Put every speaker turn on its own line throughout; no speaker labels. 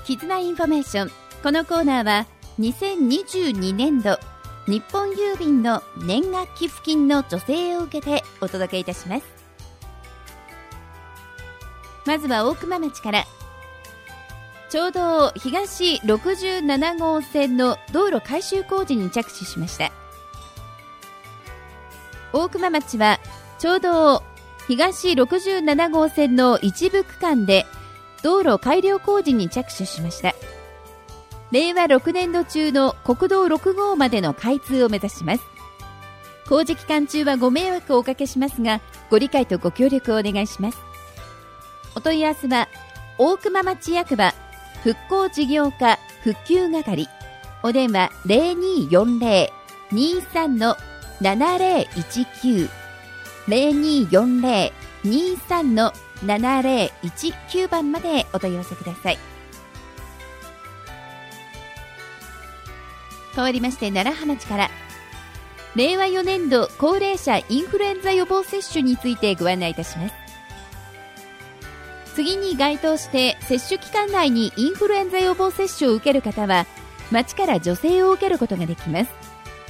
絆インフォメーション。このコーナーは2022年度日本郵便の年賀寄付金の助成を受けてお届けいたします。まずは大熊町から。町道東67号線の道路改修工事に着手しました。大熊町は町道東67号線の一部区間で道路改良工事に着手しました。令和6年度中の国道6号までの開通を目指します。工事期間中はご迷惑をおかけしますが、ご理解とご協力をお願いします。お問い合わせは大熊町役場復興事業課復旧係、お電話 0240-23-7019 0240-23-7019 番までお問い合わせください。変わりまして楢葉町から。令和4年度高齢者インフルエンザ予防接種についてご案内いたします。次に該当して接種期間内にインフルエンザ予防接種を受ける方は町から助成を受けることができます。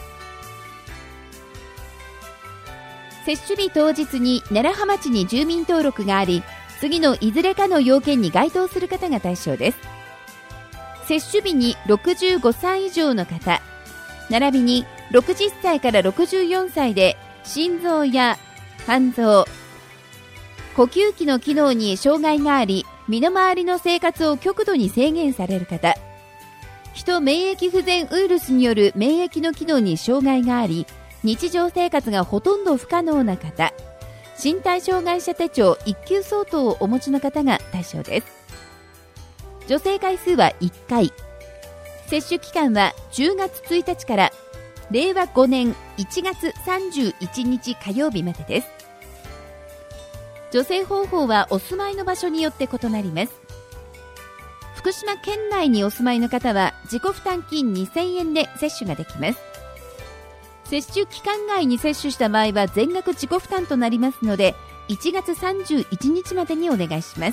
接種日当日に楢葉町に住民登録があり、次のいずれかの要件に該当する方が対象です。接種日に65歳以上の方、並びに60歳から64歳で心臓や肝臓、呼吸器の機能に障害があり、身の回りの生活を極度に制限される方、人免疫不全ウイルスによる免疫の機能に障害があり、日常生活がほとんど不可能な方、身体障害者手帳1級相当をお持ちの方が対象です。助成回数は1回。接種期間は10月1日から令和5年1月31日火曜日までです。助成方法はお住まいの場所によって異なります。福島県内にお住まいの方は自己負担金2000円で接種ができます。接種期間外に接種した場合は全額自己負担となりますので、1月31日までにお願いします。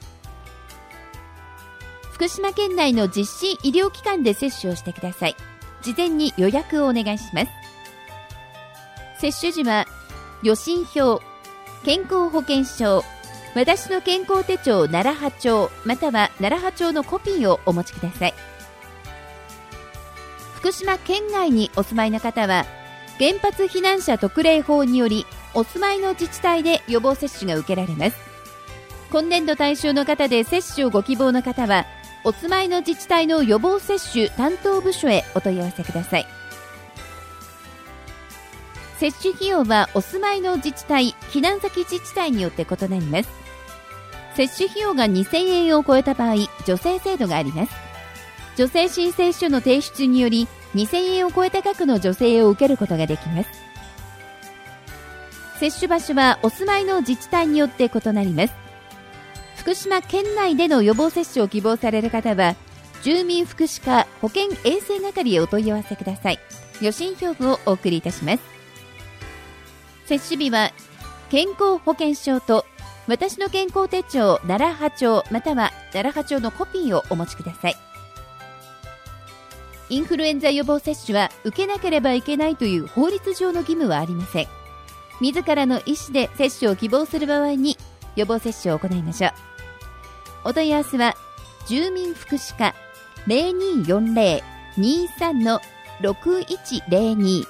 福島県内の実施医療機関で接種をしてください。事前に予約をお願いします。接種時は予診票、健康保険証、私の健康手帳楢葉帳または楢葉帳のコピーをお持ちください。福島県外にお住まいの方は原発避難者特例法によりお住まいの自治体で予防接種が受けられます。今年度対象の方で接種をご希望の方はお住まいの自治体の予防接種担当部署へお問い合わせください。接種費用はお住まいの自治体、避難先自治体によって異なります。接種費用が2000円を超えた場合、助成制度があります。助成申請書の提出により、2000円を超えた額の助成を受けることができます。接種場所はお住まいの自治体によって異なります。福島県内での予防接種を希望される方は、住民福祉課保健衛生係へお問い合わせください。予診票をお送りいたします。接種日は健康保険証と私の健康手帳楢葉帳または楢葉帳のコピーをお持ちください。インフルエンザ予防接種は受けなければいけないという法律上の義務はありません。自らの意思で接種を希望する場合に予防接種を行いましょう。お問い合わせは住民福祉課 0240-23-6102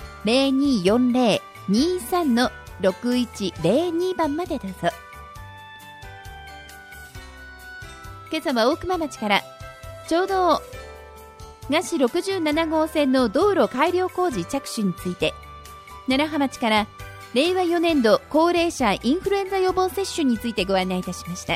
0240-23-6102 番までどうぞ。今朝は大熊町からちょうど那市67号線の道路改良工事着手について、楢葉町から令和4年度高齢者インフルエンザ予防接種についてご案内いたしました。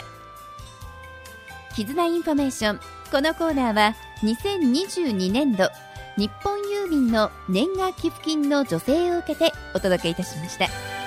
絆インフォメーション。このコーナーは2022年度日本郵便の年賀寄付金の助成を受けてお届けいたしました。